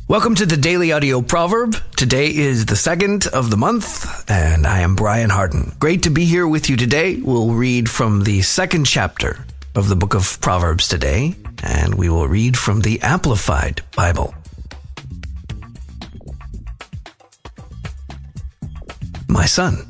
Welcome to the Daily Audio Proverb. Today is the 2nd of the month, and I am Brian Harden. Great to be here with you today. We'll read from the 2nd chapter of the book of Proverbs today, and we will read from the Amplified Bible. My son,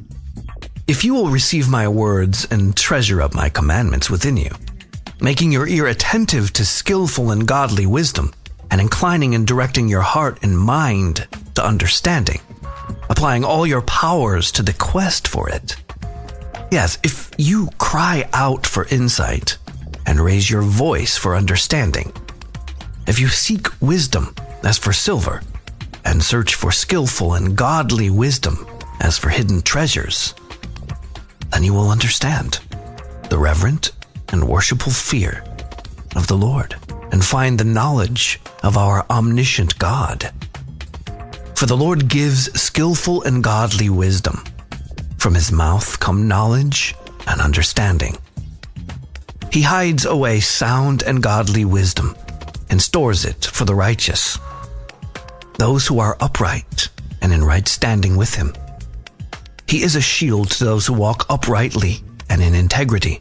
if you will receive my words and treasure up my commandments within you, making your ear attentive to skillful and godly wisdom, and inclining and directing your heart and mind to understanding, applying all your powers to the quest for it. Yes, if you cry out for insight and raise your voice for understanding, if you seek wisdom as for silver and search for skillful and godly wisdom as for hidden treasures, then you will understand the reverent and worshipful fear of the Lord and find the knowledge of our omniscient God. For the Lord gives skillful and godly wisdom. From his mouth come knowledge and understanding. He hides away sound and godly wisdom and stores it for the righteous, those who are upright and in right standing with him. He is a shield to those who walk uprightly and in integrity,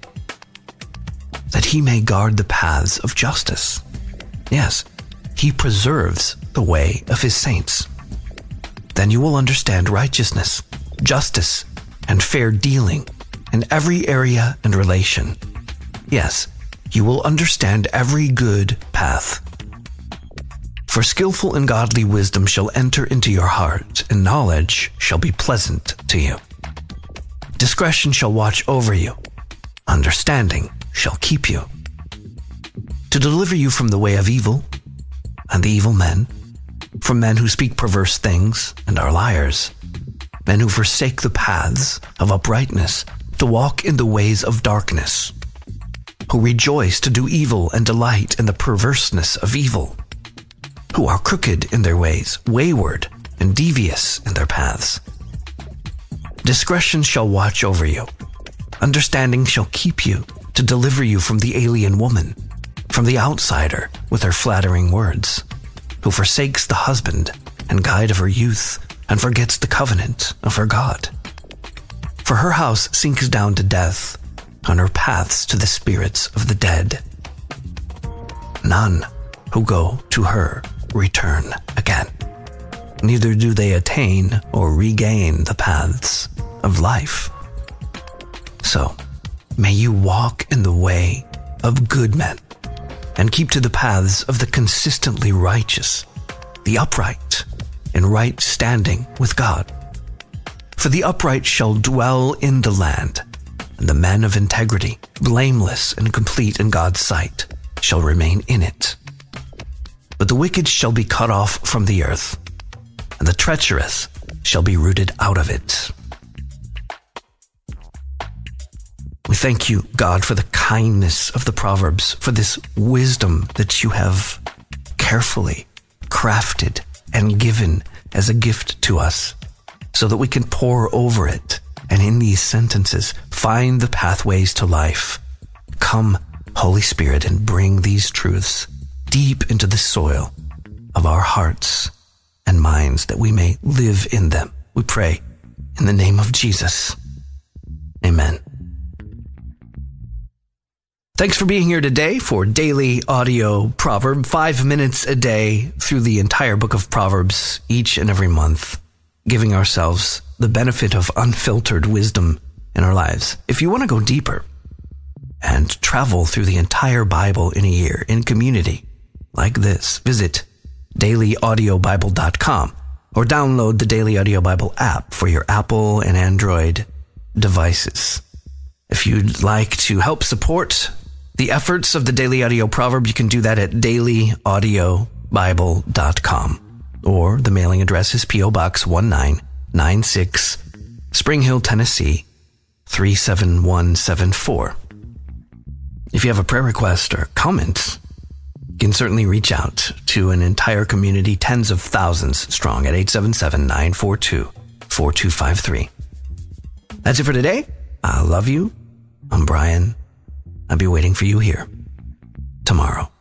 that he may guard the paths of justice. Yes, he preserves the way of his saints. Then you will understand righteousness, justice, and fair dealing in every area and relation. Yes, you will understand every good path. For skillful and godly wisdom shall enter into your heart, and knowledge shall be pleasant to you. Discretion shall watch over you. Understanding shall keep you, to deliver you from the way of evil and the evil men, from men who speak perverse things and are liars, men who forsake the paths of uprightness, to walk in the ways of darkness, who rejoice to do evil and delight in the perverseness of evil, who are crooked in their ways, wayward and devious in their paths. Discretion shall watch over you. Understanding shall keep you, to deliver you from the alien woman, from the outsider with her flattering words, who forsakes the husband and guide of her youth and forgets the covenant of her God. For her house sinks down to death, and her paths to the spirits of the dead. None who go to her return again, neither do they attain or regain the paths of life. So, may you walk in the way of good men and keep to the paths of the consistently righteous, the upright, in right standing with God. For the upright shall dwell in the land, and the men of integrity, blameless and complete in God's sight, shall remain in it. But the wicked shall be cut off from the earth, and the treacherous shall be rooted out of it. We thank you, God, for the kindness of the Proverbs, for this wisdom that you have carefully crafted and given as a gift to us, so that we can pore over it and in these sentences find the pathways to life. Come, Holy Spirit, and bring these truths deep into the soil of our hearts and minds, that we may live in them. We pray in the name of Jesus. Amen. Thanks for being here today for Daily Audio Proverb, 5 minutes a day through the entire book of Proverbs each and every month, giving ourselves the benefit of unfiltered wisdom in our lives. If you want to go deeper and travel through the entire Bible in a year in community like this, visit dailyaudiobible.com or download the Daily Audio Bible app for your Apple and Android devices. If you'd like to help support the efforts of the Daily Audio Proverb, you can do that at dailyaudiobible.com, or the mailing address is P.O. Box 1996, Spring Hill, Tennessee 37174. If you have a prayer request or comment, you can certainly reach out to an entire community, tens of thousands strong, at 877-942-4253. That's it for today. I love you. I'm Brian. I'll be waiting for you here tomorrow.